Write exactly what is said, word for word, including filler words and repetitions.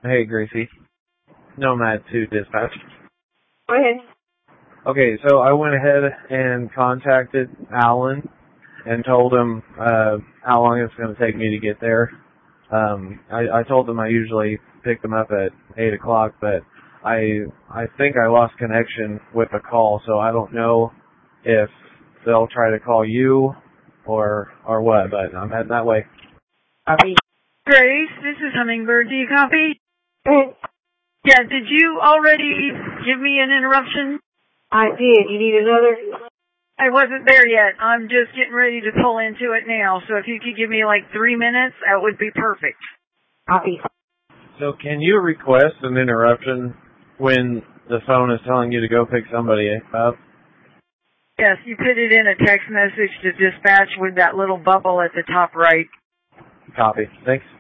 Hey, Gracie. Nomad two Dispatch. Go ahead. Okay, so I went ahead and contacted Alan and told him uh, how long it's going to take me to get there. Um, I, I told them I usually pick them up at eight o'clock, but I I think I lost connection with the call, so I don't know if they'll try to call you or or what, but I'm heading that way. Copy. Grace, this is Hummingbird. Do you copy? Go ahead. Yeah, did you already give me an interruption? I did. You need another? I wasn't there yet. I'm just getting ready to pull into it now, so if you could give me like three minutes, that would be perfect. Copy. So can you request an interruption when the phone is telling you to go pick somebody up? Yes, you put it in a text message to dispatch with that little bubble at the top right. Copy. Thanks.